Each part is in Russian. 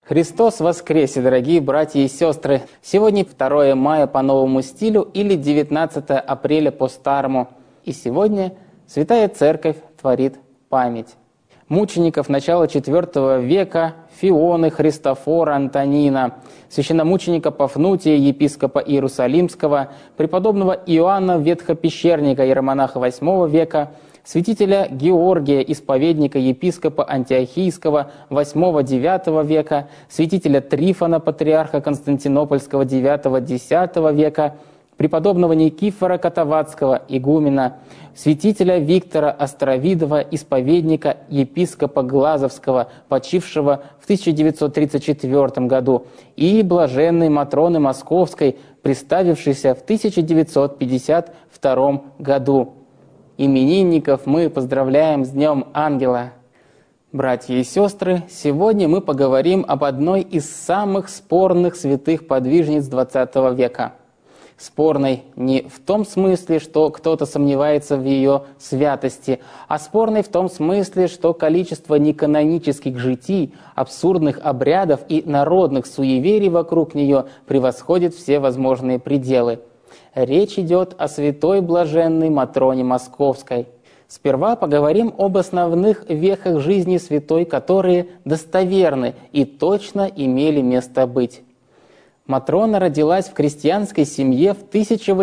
Христос воскресе, дорогие братья и сестры! Сегодня 2 мая по новому стилю или 19 апреля по старому. И сегодня Святая Церковь творит память мучеников начала IV века Фионы, Христофора, Антонина, священномученика Пафнутия, епископа Иерусалимского, преподобного Иоанна Ветхопещерника, иеромонаха VIII века, святителя Георгия, исповедника епископа Антиохийского VIII-IX века, святителя Трифона, патриарха Константинопольского IX-X века, преподобного Никифора Катаватского, игумена, святителя Виктора Островидова, исповедника епископа Глазовского, почившего в 1934 году, и блаженной Матроны Московской, приставившейся в 1952 году. Именинников мы поздравляем с Днем Ангела. Братья и сестры, сегодня мы поговорим об одной из самых спорных святых подвижниц XX века. Спорной не в том смысле, что кто-то сомневается в ее святости, а спорной в том смысле, что количество неканонических житий, абсурдных обрядов и народных суеверий вокруг нее превосходит все возможные пределы. Речь идет о святой блаженной Матроне Московской. Сперва поговорим об основных вехах жизни святой, которые достоверны и точно имели место быть. Матрона родилась в крестьянской семье в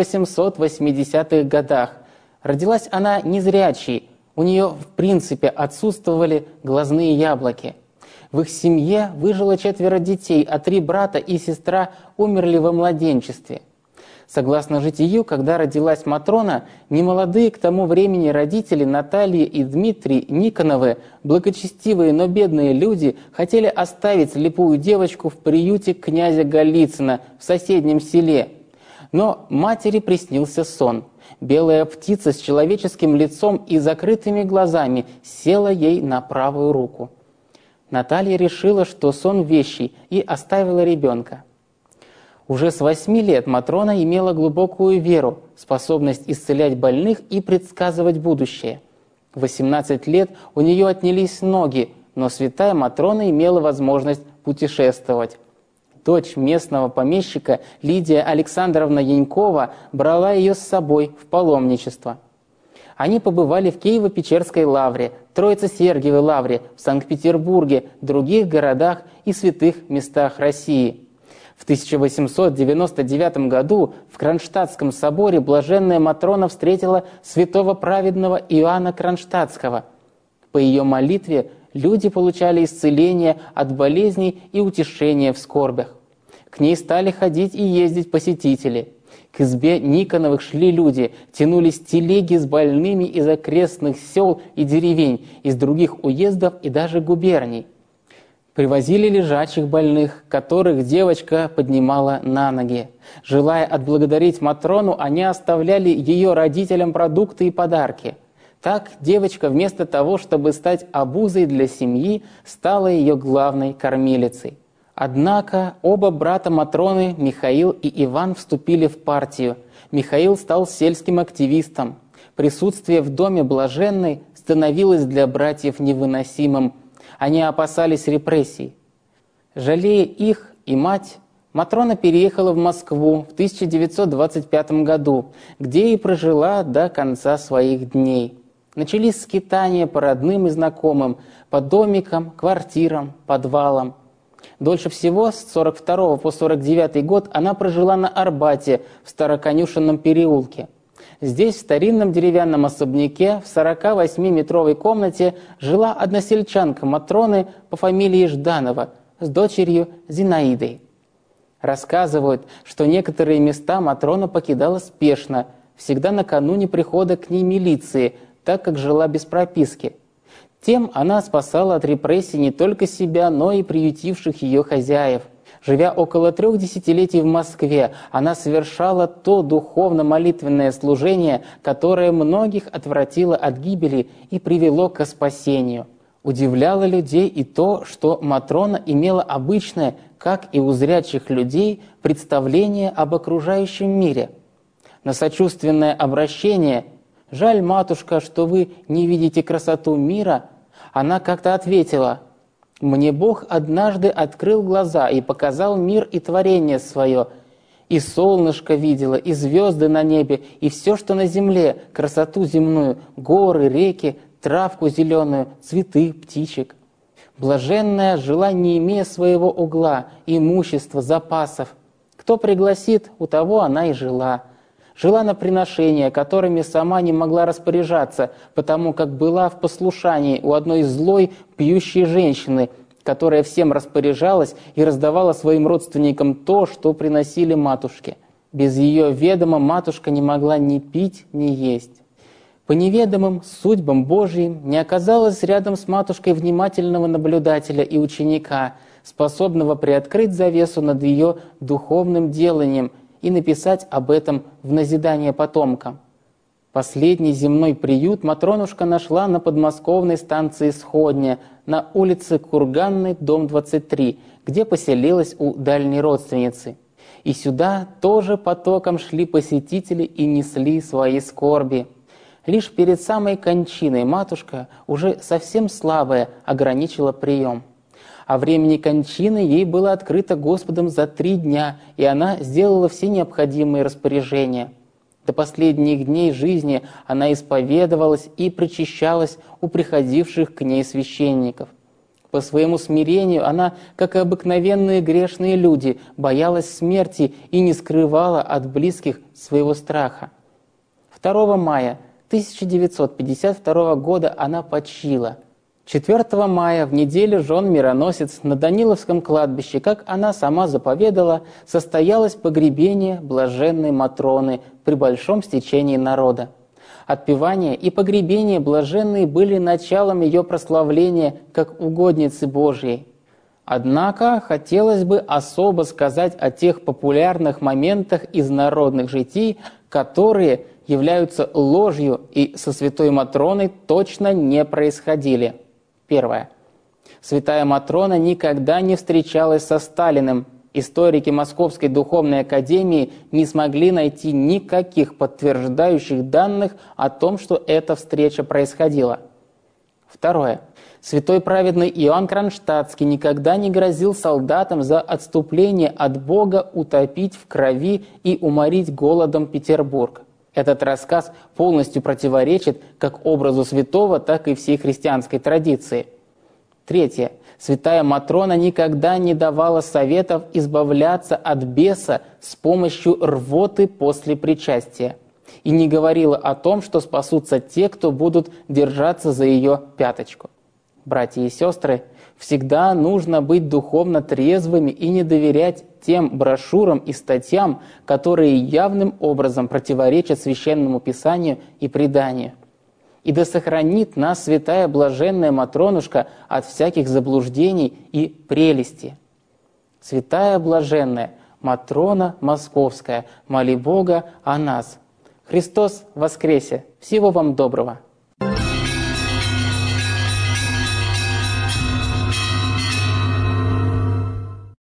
1880-х годах. Родилась она незрячей, у нее в принципе отсутствовали глазные яблоки. В их семье выжило 4 детей, а 3 брата и сестра умерли во младенчестве. Согласно житию, когда родилась Матрона, немолодые к тому времени родители Наталья и Дмитрий Никоновы, благочестивые, но бедные люди, хотели оставить слепую девочку в приюте князя Голицына в соседнем селе. Но матери приснился сон. Белая птица с человеческим лицом и закрытыми глазами села ей на правую руку. Наталья решила, что сон вещий, и оставила ребенка. Уже с 8 лет Матрона имела глубокую веру, способность исцелять больных и предсказывать будущее. В 18 лет у нее отнялись ноги, но святая Матрона имела возможность путешествовать. Дочь местного помещика Лидия Александровна Янькова брала ее с собой в паломничество. Они побывали в Киево-Печерской лавре, Троице-Сергиевой лавре, в Санкт-Петербурге, других городах и святых местах России. В 1899 году в Кронштадтском соборе блаженная Матрона встретила святого праведного Иоанна Кронштадтского. По ее молитве люди получали исцеление от болезней и утешение в скорбях. К ней стали ходить и ездить посетители. К избе Никоновых шли люди, тянулись телеги с больными из окрестных сел и деревень, из других уездов и даже губерний. Привозили лежачих больных, которых девочка поднимала на ноги. Желая отблагодарить Матрону, они оставляли ее родителям продукты и подарки. Так девочка вместо того, чтобы стать обузой для семьи, стала ее главной кормилицей. Однако оба брата Матроны, Михаил и Иван, вступили в партию. Михаил стал сельским активистом. Присутствие в доме блаженной становилось для братьев невыносимым. Они опасались репрессий. Жалея их и мать, Матрона переехала в Москву в 1925 году, где и прожила до конца своих дней. Начались скитания по родным и знакомым, по домикам, квартирам, подвалам. Дольше всего с 1942 по 1949 год она прожила на Арбате в Староконюшенном переулке. Здесь, в старинном деревянном особняке, в 48-метровой комнате жила односельчанка Матроны по фамилии Жданова с дочерью Зинаидой. Рассказывают, что некоторые места Матрона покидала спешно, всегда накануне прихода к ней милиции, так как жила без прописки. Тем она спасала от репрессий не только себя, но и приютивших ее хозяев. Живя около 3 десятилетий в Москве, она совершала то духовно-молитвенное служение, которое многих отвратило от гибели и привело к спасению. Удивляло людей и то, что Матрона имела обычное, как и у зрячих людей, представление об окружающем мире. На сочувственное обращение «Жаль, матушка, что вы не видите красоту мира», она как-то ответила: Мне Бог однажды открыл глаза и показал мир и творение свое. И солнышко видела, и звезды на небе, и все, что на земле, красоту земную, горы, реки, травку зеленую, цветы, птичек. Блаженная жила, не имея своего угла, имущества, запасов. Кто пригласит, у того она и жила. Жила на приношения, которыми сама не могла распоряжаться, потому как была в послушании у одной злой, пьющей женщины, которая всем распоряжалась и раздавала своим родственникам то, что приносили матушке. Без ее ведома матушка не могла ни пить, ни есть. По неведомым судьбам Божьим не оказалось рядом с матушкой внимательного наблюдателя и ученика, способного приоткрыть завесу над ее духовным деланием и написать об этом в назидание потомкам. Последний земной приют Матронушка нашла на подмосковной станции Сходня, на улице Курганной, дом 23, где поселилась у дальней родственницы. И сюда тоже потоком шли посетители и несли свои скорби. Лишь перед самой кончиной матушка, уже совсем слабая, ограничила прием. О времени кончины ей было открыто Господом за 3 дня, и она сделала все необходимые распоряжения. До последних дней жизни она исповедовалась и причащалась у приходивших к ней священников. По своему смирению она, как и обыкновенные грешные люди, боялась смерти и не скрывала от близких своего страха. 2 мая 1952 года она почила. 4 мая, в неделю жен-мироносец, на Даниловском кладбище, как она сама заповедала, состоялось погребение блаженной Матроны при большом стечении народа. Отпевание и погребение блаженной были началом ее прославления как угодницы Божьей. Однако хотелось бы особо сказать о тех популярных моментах из народных житий, которые являются ложью и со святой Матроной точно не происходили. Первое. Святая Матрона никогда не встречалась со Сталиным. Историки Московской духовной академии не смогли найти никаких подтверждающих данных о том, что эта встреча происходила. Второе. Святой праведный Иоанн Кронштадтский никогда не грозил солдатам за отступление от Бога утопить в крови и уморить голодом Петербург. Этот рассказ полностью противоречит как образу святого, так и всей христианской традиции. Третье. Святая Матрона никогда не давала советов избавляться от беса с помощью рвоты после причастия и не говорила о том, что спасутся те, кто будут держаться за ее пяточку. Братья и сестры, всегда нужно быть духовно трезвыми и не доверять тем брошюрам и статьям, которые явным образом противоречат Священному Писанию и преданию. И да сохранит нас святая блаженная Матронушка от всяких заблуждений и прелести. Святая блаженная Матрона Московская, моли Бога о нас. Христос воскресе! Всего вам доброго!